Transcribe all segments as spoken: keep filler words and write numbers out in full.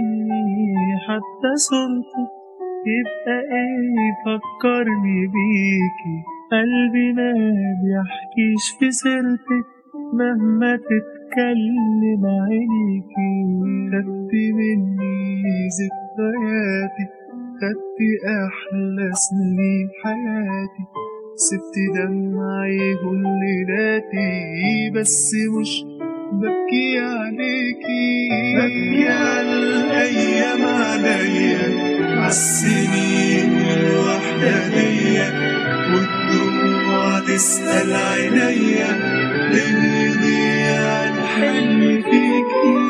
مني حتى صورتك، يبقى ايه يفكرني بيكي؟ قلبي ما بيحكيش في سيرتك مهما تتكلم عينيكي. خدتي مني ذكرياتي، خدتي أحلى سنين حياتي، سبتي دمعي هليلاتي، بس مش ببكي عليكي. ببكي على الأيام عليا، عالسنين الوحدانية، والدموع تسأل عينيا ليه يضيع الحلم فيكي.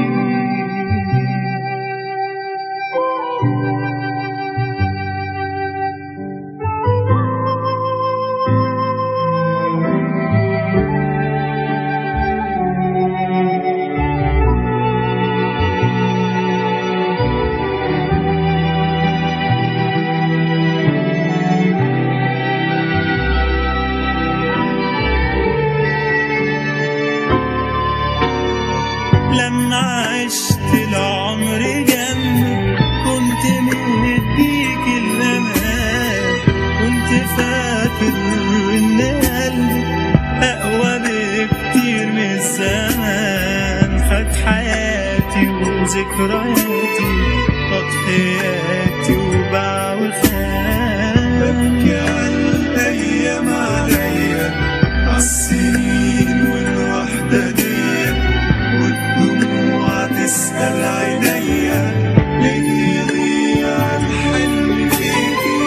لما عشت العمر جنبك كنت مديك الأمان، كنت فاكر إن قلبك أقوى بكتير من الزمان. خد حياتي وذكرياتي، تضحياتي وباع وخان. ببكي على الأيام عليا، عالسنين والوحدانية، والدموع تسأل عينيا ليه يضيع الحلم فيكي.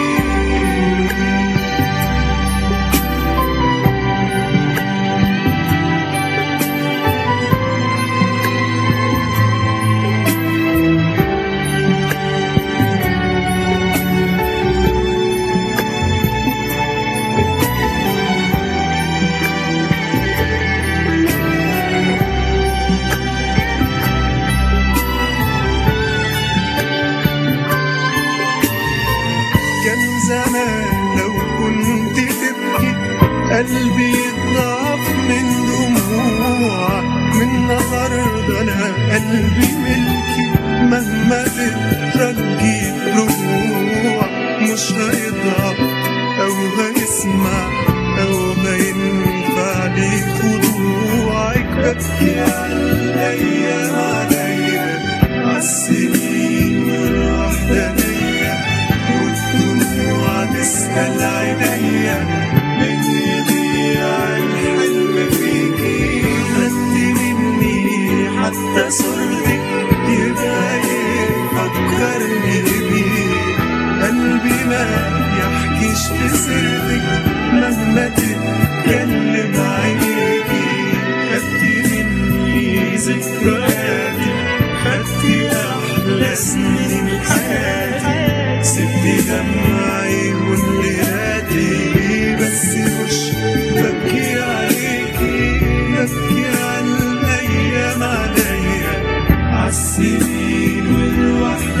زمان لو كنت تبكي قلبي يضعف من دموع، من النهارده انا قلبي ملكي، مهما تترجي رجوع مش هيضعف او هيسمع او هينفع ليك خضوعك. ببكي على الايام عليا، عالسنين والوحدانية، والدموع تسأل عينيا ليه يضيع الحلم فيكي. خدتي مني حتى صورتك، يبقى يفكرني بيك. قلبي ما يحكيش في سيرتك مهما تتكلم عينيكي. خدتي مني ذكرياتي، خدتي أحلى سنين حياتي، سبتي دمعي وليلاتي، بس مش ببكي عليكي. ببكي على الأيام عليا، عالسنين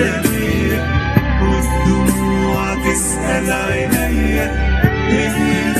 والوحدانية، والدموع تسأل عينيا ليه